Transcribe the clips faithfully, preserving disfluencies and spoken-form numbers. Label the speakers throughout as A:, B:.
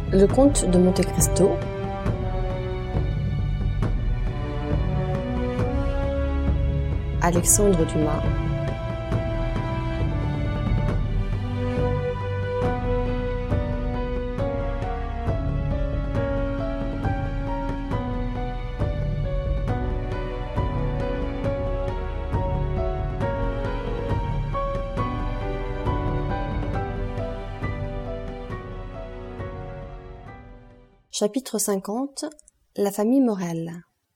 A: Le comte de Monte Cristo, Alexandre Dumas, Chapitre cinquante. La famille Morel.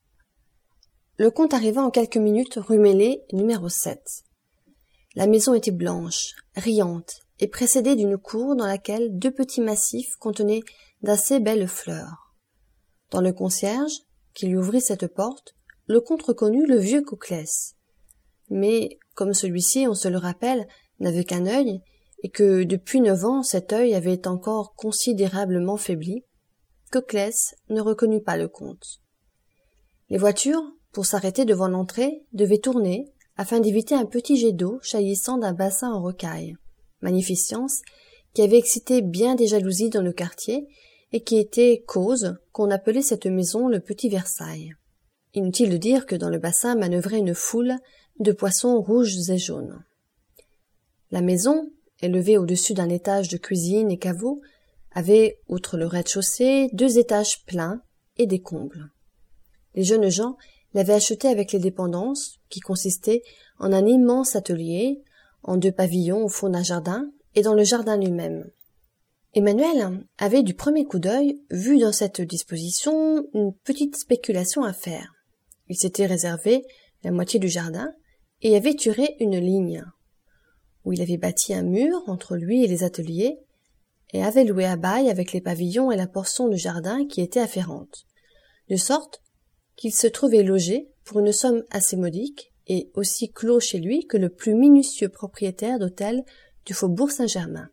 A: Le comte arriva en quelques minutes rue Meslay, numéro sept. La maison était blanche, riante, et précédée d'une cour dans laquelle deux petits massifs contenaient d'assez belles fleurs. Dans le concierge, qui lui ouvrit cette porte, le comte reconnut le vieux Coclès. Mais, comme celui-ci, on se le rappelle, n'avait qu'un œil, et que depuis neuf ans cet œil avait encore considérablement faibli, Coclès ne reconnut pas le comte. Les voitures, pour s'arrêter devant l'entrée, devaient tourner, afin d'éviter un petit jet d'eau jaillissant d'un bassin en rocaille, magnificence qui avait excité bien des jalousies dans le quartier et qui était cause qu'on appelait cette maison le Petit Versailles. Inutile de dire que dans le bassin manœuvrait une foule de poissons rouges et jaunes. La maison, élevée au-dessus d'un étage de cuisine et caveau, avait, outre le rez-de-chaussée, deux étages pleins et des combles. Les jeunes gens l'avaient acheté avec les dépendances, qui consistaient en un immense atelier, en deux pavillons au fond d'un jardin et dans le jardin lui-même. Emmanuel avait du premier coup d'œil vu dans cette disposition une petite spéculation à faire. Il s'était réservé la moitié du jardin et avait tiré une ligne, où il avait bâti un mur entre lui et les ateliers, et avait loué à bail avec les pavillons et la portion de jardin qui était afférente, de sorte qu'il se trouvait logé pour une somme assez modique et aussi clos chez lui que le plus minutieux propriétaire d'hôtel du faubourg Saint-Germain.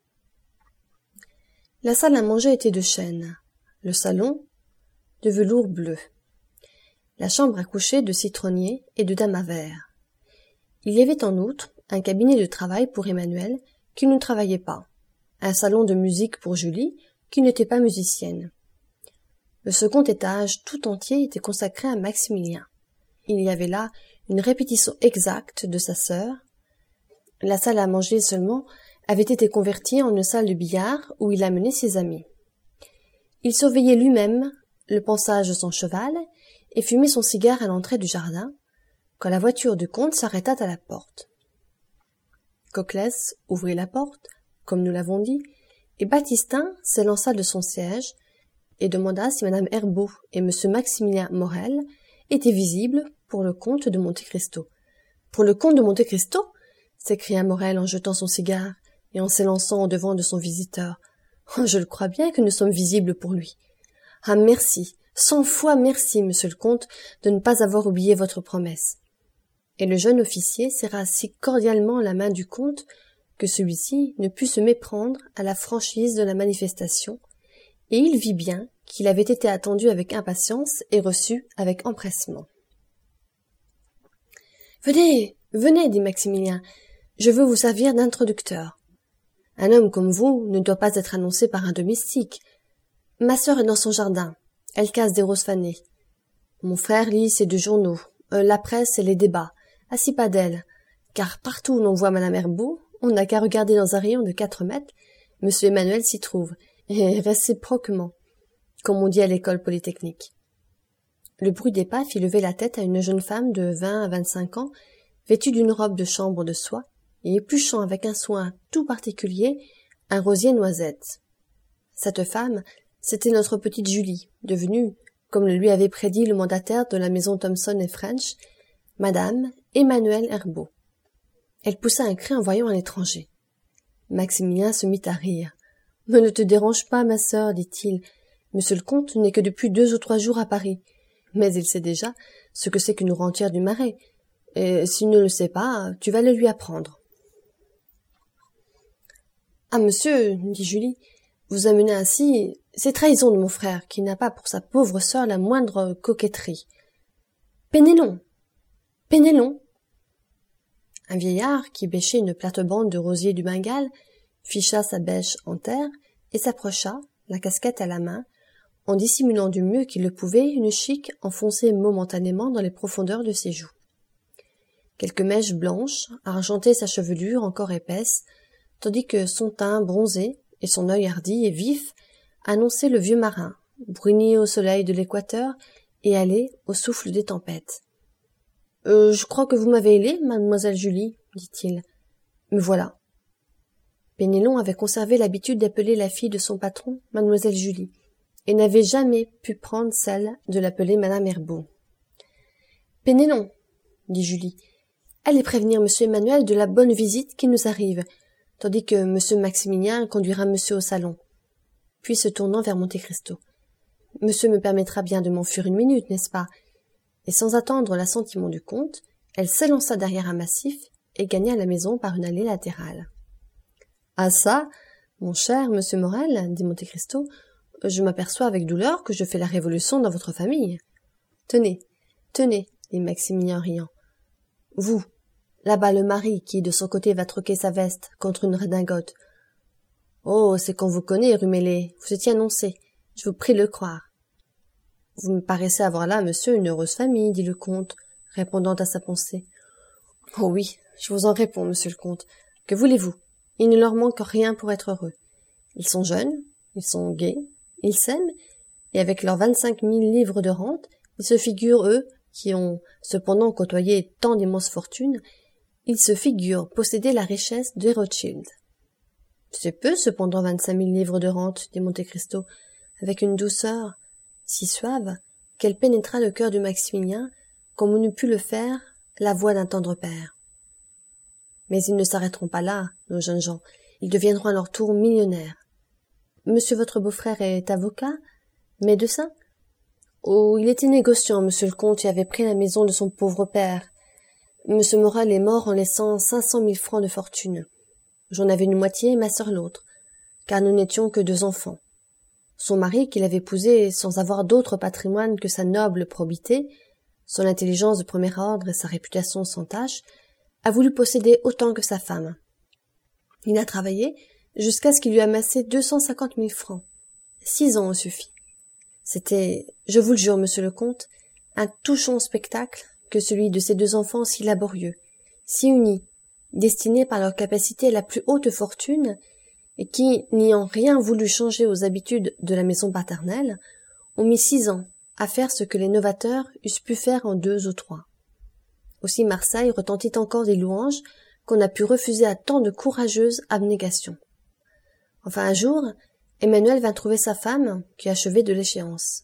A: La salle à manger était de chêne, le salon de velours bleu, la chambre à coucher de citronnier et de damas vert. Il y avait en outre un cabinet de travail pour Emmanuel qui ne travaillait pas, un salon de musique pour Julie, qui n'était pas musicienne. Le second étage tout entier était consacré à Maximilien. Il y avait là une répétition exacte de sa sœur. La salle à manger seulement avait été convertie en une salle de billard où il amenait ses amis. Il surveillait lui-même le pansage de son cheval et fumait son cigare à l'entrée du jardin, quand la voiture du comte s'arrêta à la porte. Coclès ouvrit la porte, comme nous l'avons dit, et Baptistin s'élança de son siège et demanda si madame Herbault et monsieur Maximilien Morel étaient visibles pour le comte de Monte Cristo. « Pour le comte de Monte Cristo » s'écria Morel en jetant son cigare et en s'élançant au-devant de son visiteur. Oh, « Je le crois bien que nous sommes visibles pour lui. Ah, merci, cent fois merci, monsieur le comte, de ne pas avoir oublié votre promesse. » Et le jeune officier serra si cordialement la main du comte que celui-ci ne put se méprendre à la franchise de la manifestation, et il vit bien qu'il avait été attendu avec impatience et reçu avec empressement. « Venez, venez, dit Maximilien, je veux vous servir d'introducteur. Un homme comme vous ne doit pas être annoncé par un domestique. Ma sœur est dans son jardin, elle casse des roses fanées. Mon frère lit ses deux journaux, euh, la presse et les débats, assis pas d'elle, car partout où l'on voit madame Herbault, on n'a qu'à regarder dans un rayon de quatre mètres, monsieur Emmanuel s'y trouve, et réciproquement, comme on dit à l'école polytechnique. » Le bruit des pas fit lever la tête à une jeune femme de vingt à vingt-cinq ans, vêtue d'une robe de chambre de soie, et épluchant avec un soin tout particulier un rosier noisette. Cette femme, c'était notre petite Julie, devenue, comme le lui avait prédit le mandataire de la maison Thomson et French, madame Emmanuel Herbault. Elle poussa un cri en voyant un étranger. Maximilien se mit à rire. « Mais ne te dérange pas, ma sœur, dit-il. Monsieur le comte n'est que depuis deux ou trois jours à Paris. Mais il sait déjà ce que c'est qu'une rentière du Marais. Et s'il ne le sait pas, tu vas le lui apprendre. »« Ah, monsieur, dit Julie, vous amenez ainsi, c'est trahison de mon frère, qui n'a pas pour sa pauvre sœur la moindre coquetterie. Pénélon, Pénélon. » Un vieillard, qui bêchait une plate-bande de rosier du Bengale, ficha sa bêche en terre et s'approcha, la casquette à la main, en dissimulant du mieux qu'il le pouvait une chique enfoncée momentanément dans les profondeurs de ses joues. Quelques mèches blanches argentaient sa chevelure encore épaisse, tandis que son teint bronzé et son œil hardi et vif annonçaient le vieux marin, bruni au soleil de l'équateur et hâlé au souffle des tempêtes. Euh, « Je crois que vous m'avez ailé, mademoiselle Julie, dit-il. Me voilà. » Pénélon avait conservé l'habitude d'appeler la fille de son patron mademoiselle Julie, et n'avait jamais pu prendre celle de l'appeler madame Herbault. « Pénélon, dit Julie, allez prévenir monsieur Emmanuel de la bonne visite qui nous arrive, tandis que monsieur Maximilien conduira monsieur au salon. » Puis se tournant vers Monte Cristo. « Monsieur me permettra bien de m'enfuir une minute, n'est-ce pas ?» Et sans attendre l'assentiment du comte, elle s'élança derrière un massif et gagna la maison par une allée latérale. « Ah ça, mon cher monsieur Morel, dit Monte Cristo, je m'aperçois avec douleur que je fais la révolution dans votre famille. »« Tenez, tenez, dit Maximilien en riant. Vous, là-bas le mari qui, de son côté, va troquer sa veste contre une redingote. Oh, c'est qu'on vous connaît, Rumélé, vous étiez annoncé, je vous prie de le croire. »« Vous me paraissez avoir là, monsieur, une heureuse famille, dit le comte, répondant à sa pensée. »« Oh oui, je vous en réponds, monsieur le comte. Que voulez-vous? Il ne leur manque rien pour être heureux. Ils sont jeunes, ils sont gais, ils s'aiment, et avec leurs vingt-cinq mille livres de rente, ils se figurent, eux, qui ont cependant côtoyé tant d'immenses fortunes, ils se figurent posséder la richesse de Rothschild. »« C'est peu, cependant, vingt-cinq mille livres de rente, dit Monte Cristo, avec une douceur si suave qu'elle pénétra le cœur de Maximilien, comme on eût pu le faire la voix d'un tendre père. Mais ils ne s'arrêteront pas là, nos jeunes gens, ils deviendront à leur tour millionnaires. Monsieur votre beau-frère est avocat, médecin? Oh, il était négociant, monsieur le comte, et avait pris la maison de son pauvre père. Monsieur Morel est mort en laissant cinq cent mille francs de fortune. J'en avais une moitié et ma sœur l'autre, car nous n'étions que deux enfants. Son mari, qu'il avait épousé sans avoir d'autre patrimoine que sa noble probité, son intelligence de premier ordre et sa réputation sans tache, a voulu posséder autant que sa femme. Il a travaillé jusqu'à ce qu'il lui amassé deux cent cinquante mille francs. Six ans au suffit. C'était, je vous le jure, monsieur le comte, un touchant spectacle que celui de ces deux enfants si laborieux, si unis, destinés par leur capacité à la plus haute fortune, et qui, n'ayant rien voulu changer aux habitudes de la maison paternelle, ont mis six ans à faire ce que les novateurs eussent pu faire en deux ou trois. Aussi Marseille retentit encore des louanges qu'on a pu refuser à tant de courageuse abnégation. Enfin un jour, Emmanuel vint trouver sa femme, qui achevait de l'échéance.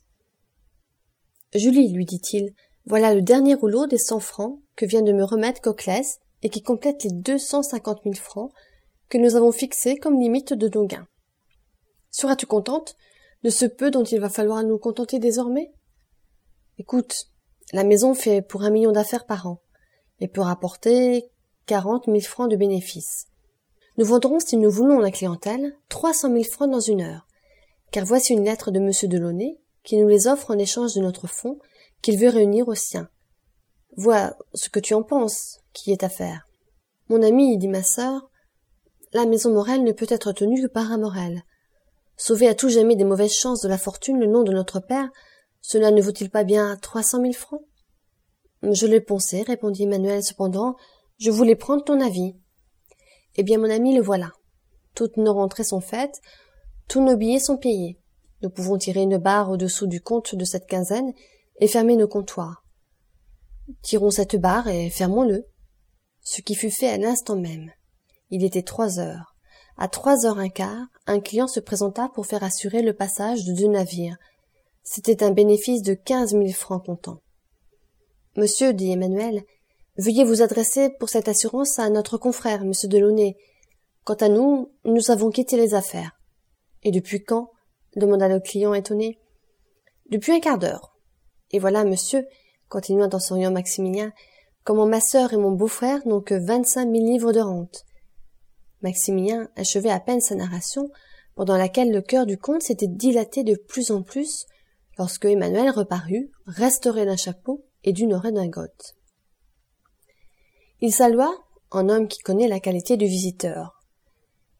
A: « Julie, lui dit-il, voilà le dernier rouleau des cent francs que vient de me remettre Coclès et qui complète les deux cent cinquante mille francs que nous avons fixés comme limite de nos gains. Seras-tu contente de ce peu dont il va falloir nous contenter désormais? Écoute, la maison fait pour un million d'affaires par an et peut rapporter quarante mille francs de bénéfices. Nous vendrons, si nous voulons la clientèle, trois cent mille francs dans une heure, car voici une lettre de monsieur Delaunay qui nous les offre en échange de notre fonds qu'il veut réunir au sien. Vois ce que tu en penses, qui est à faire. Mon ami, dit ma sœur, la maison Morel ne peut être tenue que par un Morel. Sauver à tout jamais des mauvaises chances de la fortune le nom de notre père, cela ne vaut-il pas bien trois cent mille francs? Je l'ai pensé, répondit Emmanuel, cependant, je voulais prendre ton avis. Eh bien, mon ami, le voilà. Toutes nos rentrées sont faites, tous nos billets sont payés. Nous pouvons tirer une barre au-dessous du compte de cette quinzaine et fermer nos comptoirs. Tirons cette barre et fermons-le. Ce qui fut fait à l'instant même. Il était trois heures. À trois heures un quart, un client se présenta pour faire assurer le passage de deux navires. C'était un bénéfice de quinze mille francs comptant. « Monsieur, dit Emmanuel, veuillez vous adresser pour cette assurance à notre confrère, monsieur Delaunay. Quant à nous, nous avons quitté les affaires. »« Et depuis quand ?» demanda le client étonné. « Depuis un quart d'heure. Et voilà, monsieur, continua en souriant Maximilien, comment ma sœur et mon beau-frère n'ont que vingt-cinq mille livres de rente. » Maximilien achevait à peine sa narration, pendant laquelle le cœur du comte s'était dilaté de plus en plus, lorsque Emmanuel reparut, restauré d'un chapeau et d'une redingote. Il salua en homme qui connaît la qualité du visiteur.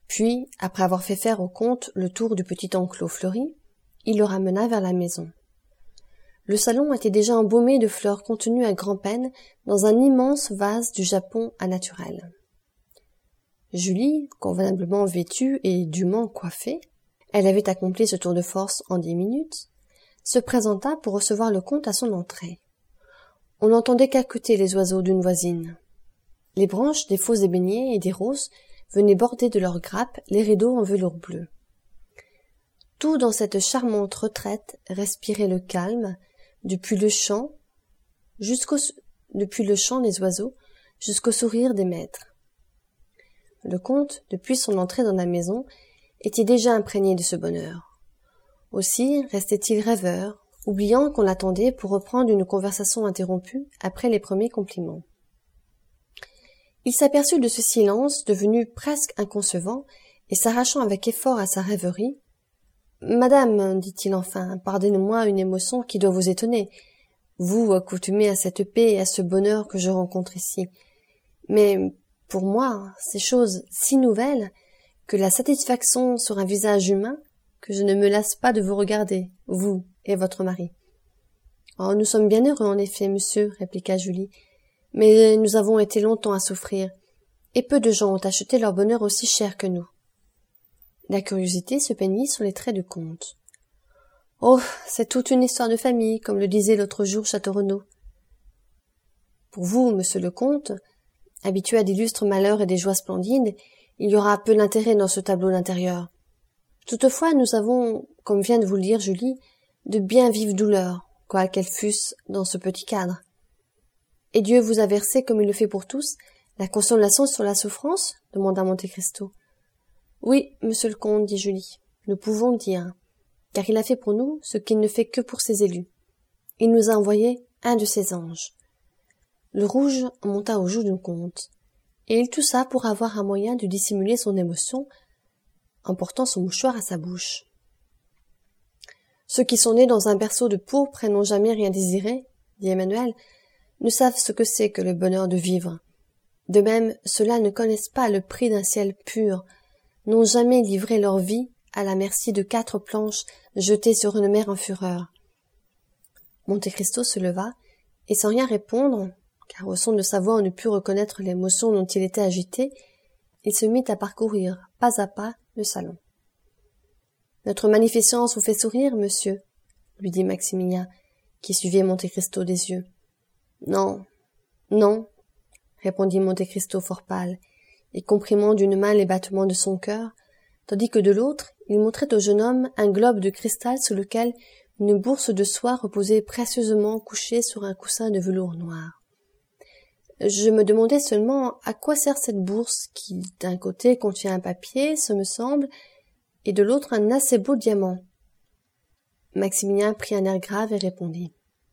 A: Puis, après avoir fait faire au comte le tour du petit enclos fleuri, il le ramena vers la maison. Le salon était déjà embaumé de fleurs contenues à grand-peine dans un immense vase du Japon à naturel. Julie, convenablement vêtue et dûment coiffée, elle avait accompli ce tour de force en dix minutes, se présenta pour recevoir le comte à son entrée. On n'entendait qu'accoter les oiseaux d'une voisine. Les branches des faux ébéniers et des roses venaient border de leurs grappes les rideaux en velours bleu. Tout dans cette charmante retraite respirait le calme, depuis le chant, jusqu'au, depuis le chant des oiseaux, jusqu'au sourire des maîtres. Le comte, depuis son entrée dans la maison, était déjà imprégné de ce bonheur. Aussi restait-il rêveur, oubliant qu'on l'attendait pour reprendre une conversation interrompue après les premiers compliments. Il s'aperçut de ce silence devenu presque inconcevant, et s'arrachant avec effort à sa rêverie, « Madame, dit-il enfin, pardonnez-moi une émotion qui doit vous étonner, vous accoutumez à cette paix et à ce bonheur que je rencontre ici. Mais pour moi, ces choses si nouvelles, que la satisfaction sur un visage humain, que je ne me lasse pas de vous regarder, vous et votre mari. »« Oh, nous sommes bien heureux, en effet, monsieur, répliqua Julie, mais nous avons été longtemps à souffrir, et peu de gens ont acheté leur bonheur aussi cher que nous. » La curiosité se peignit sur les traits du comte. « Oh, c'est toute une histoire de famille, comme le disait l'autre jour Château-Renaud. »« Pour vous, monsieur le comte, habitué à d'illustres malheurs et des joies splendides, il y aura peu d'intérêt dans ce tableau d'intérieur. Toutefois, nous avons, comme vient de vous le dire Julie, de bien vives douleurs, quoiqu'elles fussent dans ce petit cadre. Et Dieu vous a versé, comme il le fait pour tous, la consolation sur la souffrance ? Demanda Monte Cristo. Oui, monsieur le comte, dit Julie, nous pouvons le dire, car il a fait pour nous ce qu'il ne fait que pour ses élus. Il nous a envoyé un de ses anges. Le rouge monta aux joues du comte, et il toussa pour avoir un moyen de dissimuler son émotion en portant son mouchoir à sa bouche. Ceux qui sont nés dans un berceau de pourpre et n'ont jamais rien désiré, dit Emmanuel, ne savent ce que c'est que le bonheur de vivre. De même, ceux-là ne connaissent pas le prix d'un ciel pur, n'ont jamais livré leur vie à la merci de quatre planches jetées sur une mer en fureur. Monte Cristo se leva, et sans rien répondre, car au son de sa voix on ne put reconnaître l'émotion dont il était agité, il se mit à parcourir, pas à pas, le salon. « Notre magnificence vous fait sourire, monsieur, lui dit Maximilien, qui suivait Monte Cristo des yeux. « Non, non, répondit Monte Cristo fort pâle, et comprimant d'une main les battements de son cœur, tandis que de l'autre, il montrait au jeune homme un globe de cristal sous lequel une bourse de soie reposait précieusement couchée sur un coussin de velours noir. Je me demandais seulement à quoi sert cette bourse qui, d'un côté, contient un papier, ce me semble, et de l'autre un assez beau diamant. » Maximilien prit un air grave et répondit.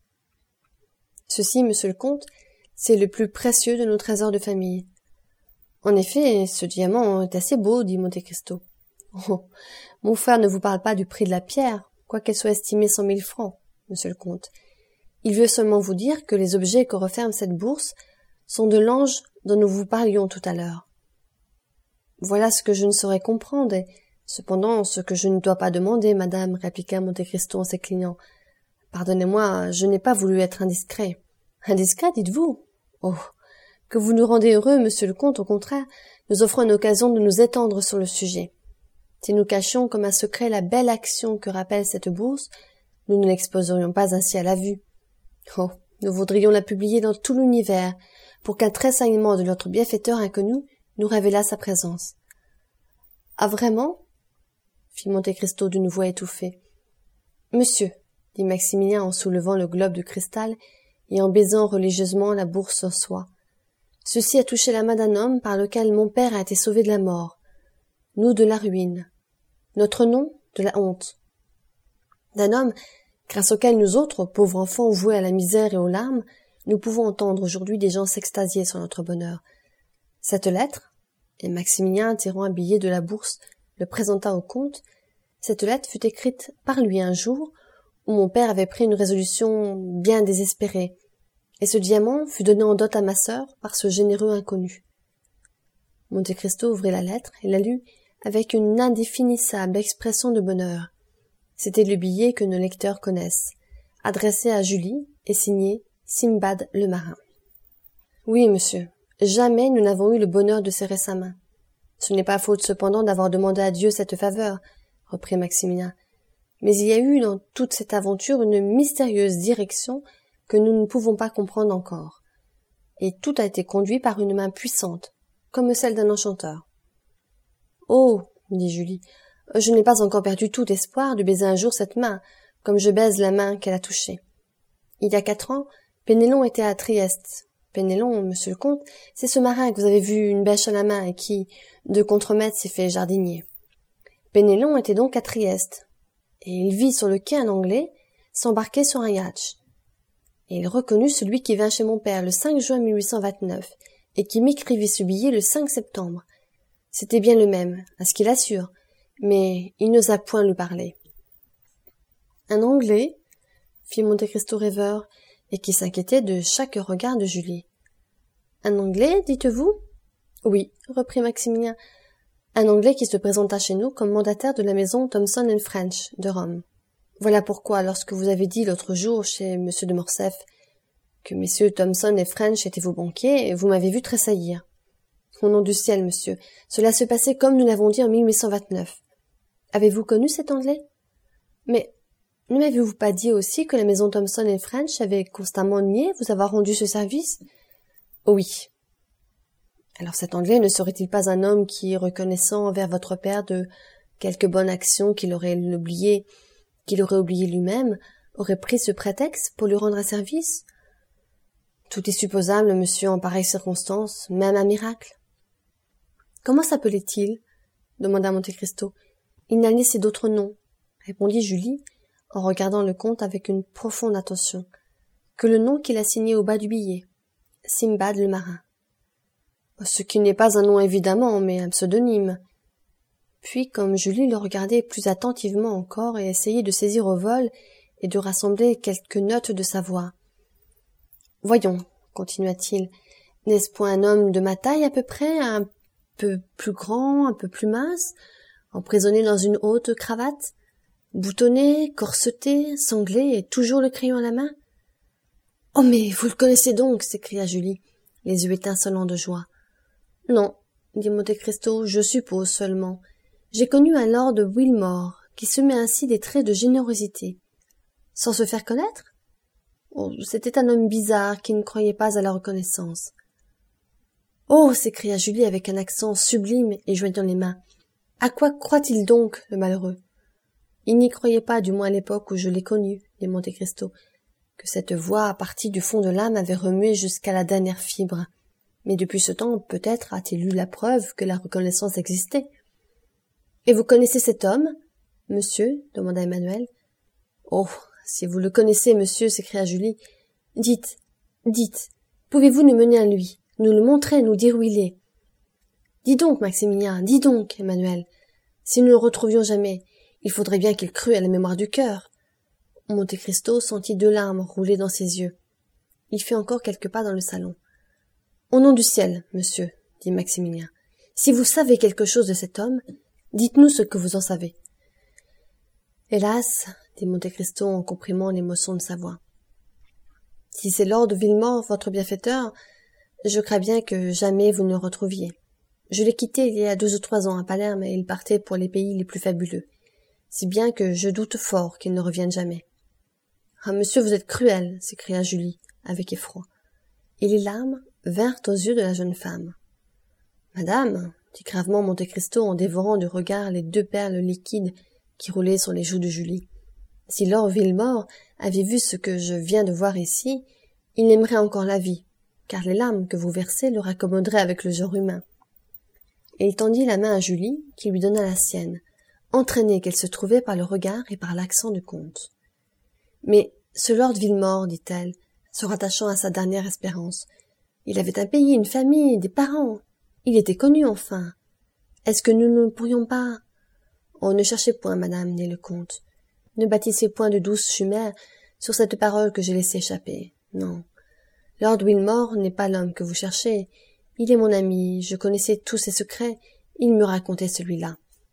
A: « Ceci, monsieur le comte, c'est le plus précieux de nos trésors de famille. » « En effet, ce diamant est assez beau, dit Monte Cristo. « Oh, mon frère ne vous parle pas du prix de la pierre, quoiqu'elle soit estimée cent mille francs, monsieur le comte. Il veut seulement vous dire que les objets que referme cette bourse sont de l'ange dont nous vous parlions tout à l'heure. Voilà ce que je ne saurais comprendre, et cependant ce que je ne dois pas demander, madame, répliqua Monte Cristo en s'inclinant. Pardonnez-moi, je n'ai pas voulu être indiscret. Indiscret, dites-vous? Oh, que vous nous rendez heureux, monsieur le comte, au contraire, nous offrons une occasion de nous étendre sur le sujet. Si nous cachions comme un secret la belle action que rappelle cette bourse, nous ne l'exposerions pas ainsi à la vue. Oh, nous voudrions la publier dans tout l'univers, pour qu'un tressaillement de notre bienfaiteur inconnu nous révélât sa présence. « Ah, vraiment ?» fit Monte Cristo d'une voix étouffée. « Monsieur, » dit Maximilien en soulevant le globe de cristal et en baisant religieusement la bourse en soie. « Ceci a touché la main d'un homme par lequel mon père a été sauvé de la mort, nous de la ruine, notre nom de la honte. D'un homme grâce auquel nous autres, pauvres enfants voués à la misère et aux larmes, nous pouvons entendre aujourd'hui des gens s'extasier sur notre bonheur. Cette lettre, et Maximilien, tirant un billet de la bourse, le présenta au comte, cette lettre fut écrite par lui un jour où mon père avait pris une résolution bien désespérée, et ce diamant fut donné en dot à ma sœur par ce généreux inconnu. Monte Cristo ouvrit la lettre et la lut avec une indéfinissable expression de bonheur. C'était le billet que nos lecteurs connaissent, adressé à Julie et signé Simbad le marin. Oui, monsieur, jamais nous n'avons eu le bonheur de serrer sa main. Ce n'est pas faute cependant d'avoir demandé à Dieu cette faveur, reprit Maximilien. Mais il y a eu dans toute cette aventure une mystérieuse direction que nous ne pouvons pas comprendre encore. Et tout a été conduit par une main puissante, comme celle d'un enchanteur. Oh, dit Julie, je n'ai pas encore perdu tout espoir de baiser un jour cette main, comme je baise la main qu'elle a touchée. Il y a quatre ans, Pénélon était à Trieste. Pénélon, monsieur le comte, c'est ce marin que vous avez vu une bêche à la main et qui, de contremaître, s'est fait jardinier. Pénélon était donc à Trieste, et il vit sur le quai un Anglais s'embarquer sur un yacht. Et il reconnut celui qui vint chez mon père le cinq juin mille huit cent vingt-neuf et qui m'écrivit ce billet le cinq septembre. C'était bien le même, à ce qu'il assure, mais il n'osa point lui parler. Un Anglais, fit Monte Cristo rêveur, et qui s'inquiétait de chaque regard de Julie. Un Anglais, dites-vous? Oui, reprit Maximilien, un Anglais qui se présenta chez nous comme mandataire de la maison Thomson and French de Rome. Voilà pourquoi, lorsque vous avez dit l'autre jour chez monsieur de Morcerf que messieurs Thomson et French étaient vos banquiers, vous m'avez vu tressaillir. Au nom du ciel, monsieur, cela se passait comme nous l'avons dit en mille huit cent vingt-neuf. Avez-vous connu cet Anglais? Mais ne m'avez-vous pas dit aussi que la maison Thomson et French avait constamment nié vous avoir rendu ce service? Oui. Alors cet Anglais ne serait-il pas un homme qui, reconnaissant envers votre père de quelque bonne action qu'il aurait oublié, qu'il aurait oublié lui-même, aurait pris ce prétexte pour lui rendre un service? Tout est supposable, monsieur, en pareille circonstance, même un miracle. Comment s'appelait-il? demanda Monte Cristo. Il n'a laissé d'autre nom, répondit Julie, en regardant le comte avec une profonde attention, que le nom qu'il a signé au bas du billet, Simbad le marin. Ce qui n'est pas un nom évidemment, mais un pseudonyme. Puis, comme Julie le regardait plus attentivement encore et essayait de saisir au vol et de rassembler quelques notes de sa voix. Voyons, continua-t-il, n'est-ce point un homme de ma taille à peu près, un peu plus grand, un peu plus mince, emprisonné dans une haute cravate, boutonné, corseté, sanglé et toujours le crayon à la main? Oh, mais vous le connaissez donc, s'écria Julie, les yeux étincelants de joie. Non, dit Monte Cristo, je suppose seulement. J'ai connu un lord Wilmore qui semait ainsi des traits de générosité. Sans se faire connaître? Oh, c'était un homme bizarre qui ne croyait pas à la reconnaissance. Oh, s'écria Julie avec un accent sublime et joignant les mains. À quoi croit-il donc, le malheureux? Il n'y croyait pas, du moins à l'époque où je l'ai connu, dit Monte Cristo, que cette voix partie du fond de l'âme avait remué jusqu'à la dernière fibre. Mais depuis ce temps, peut-être a-t-il eu la preuve que la reconnaissance existait. « Et vous connaissez cet homme, monsieur ?» demanda Emmanuel. « Oh, si vous le connaissez, monsieur, s'écria Julie. Dites, dites, pouvez-vous nous mener à lui, nous le montrer, nous dire où il est? Dis donc, Maximilien, dis donc, Emmanuel. Si nous ne le retrouvions jamais, il faudrait bien qu'il crût à la mémoire du cœur. » Monte Cristo sentit deux larmes rouler dans ses yeux. Il fit encore quelques pas dans le salon. « Au nom du ciel, monsieur, dit Maximilien, si vous savez quelque chose de cet homme, dites-nous ce que vous en savez. » Hélas, dit Monte Cristo en comprimant l'émotion de sa voix. Si c'est Lord Wilmore, votre bienfaiteur, je crains bien que jamais vous ne le retrouviez. Je l'ai quitté il y a deux ou trois ans à Palerme et il partait pour les pays les plus fabuleux, si bien que je doute fort qu'il ne revienne jamais. « Ah, monsieur, vous êtes cruel, s'écria Julie, avec effroi. Et les larmes vinrent aux yeux de la jeune femme. « Madame, dit gravement Monte Cristo en dévorant du regard les deux perles liquides qui roulaient sur les joues de Julie. Si Lord Wilmore avait vu ce que je viens de voir ici, il aimerait encore la vie, car les larmes que vous versez le raccommoderaient avec le genre humain. » Et il tendit la main à Julie, qui lui donna la sienne, entraînée qu'elle se trouvait par le regard et par l'accent du comte. « Mais ce Lord Wilmore, dit-elle, se rattachant à sa dernière espérance, il avait un pays, une famille, des parents. Il était connu, enfin. Est-ce que nous ne pourrions pas... »« Oh, ne cherchez point, madame, dit le comte. Ne bâtissez point de douces chimères sur cette parole que j'ai laissée échapper. Non. Lord Wilmore n'est pas l'homme que vous cherchez. Il est mon ami, je connaissais tous ses secrets. Il me racontait celui-là.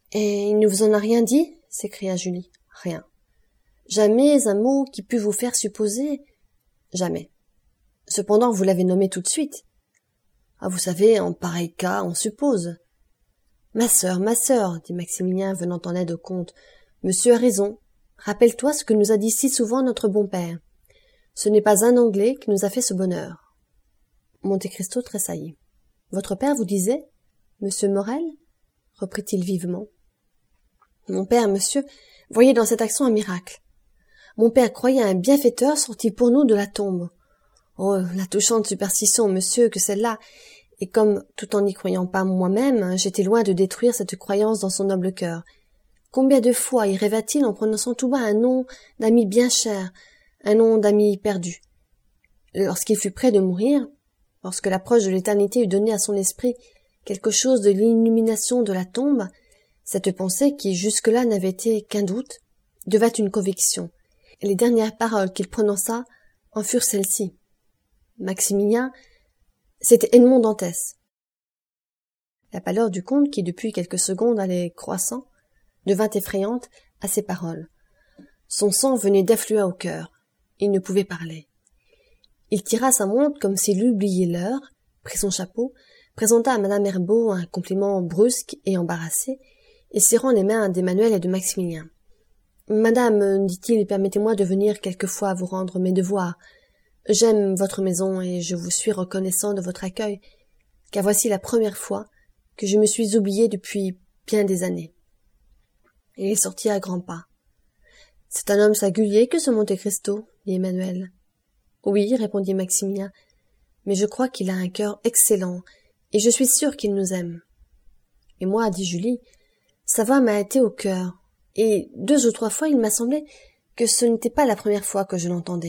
A: Et il ne vous en a rien dit? S'écria Julie. Rien. Jamais un mot qui pût vous faire supposer? Jamais. Cependant, vous l'avez nommé tout de suite. Ah, vous savez, en pareil cas, on suppose. Ma sœur, ma sœur, dit Maximilien, venant en aide au comte. Monsieur a raison. Rappelle-toi ce que nous a dit si souvent notre bon père. Ce n'est pas un Anglais qui nous a fait ce bonheur. Monte Cristo tressaillit. Votre père vous disait, Monsieur Morel? Reprit-il vivement. Mon père, monsieur, voyait dans cette action un miracle. Mon père croyait un bienfaiteur sorti pour nous de la tombe. Oh, la touchante superstition, monsieur, que celle-là, et comme, tout en n'y croyant pas moi-même, j'étais loin de détruire cette croyance dans son noble cœur. Combien de fois y rêva-t-il en prononçant tout bas un nom d'ami bien cher, un nom d'ami perdu? Lorsqu'il fut près de mourir, lorsque l'approche de l'éternité eut donné à son esprit quelque chose de l'illumination de la tombe, cette pensée, qui jusque-là n'avait été qu'un doute, devint une conviction, et les dernières paroles qu'il prononça en furent celles-ci. Maximilien, c'était Edmond Dantès. La pâleur du comte, qui depuis quelques secondes allait croissant, devint effrayante à ces paroles. Son sang venait d'affluer au cœur. Il ne pouvait parler. Il tira sa montre comme s'il eût oublié l'heure, prit son chapeau, présenta à madame Herbault un compliment brusque et embarrassé, et serrant les mains d'Emmanuel et de Maximilien. « Madame, dit-il, permettez-moi de venir quelquefois vous rendre mes devoirs. J'aime votre maison et je vous suis reconnaissant de votre accueil, car voici la première fois que je me suis oublié depuis bien des années. » Et il sortit à grands pas. « C'est un homme singulier que ce Monte Cristo, dit Emmanuel. »« Oui, répondit Maximilien, mais je crois qu'il a un cœur excellent, et je suis sûr qu'il nous aime. »« Et moi, dit Julie, sa voix m'a été au cœur, et deux ou trois fois il m'a semblé que ce n'était pas la première fois que je l'entendais. »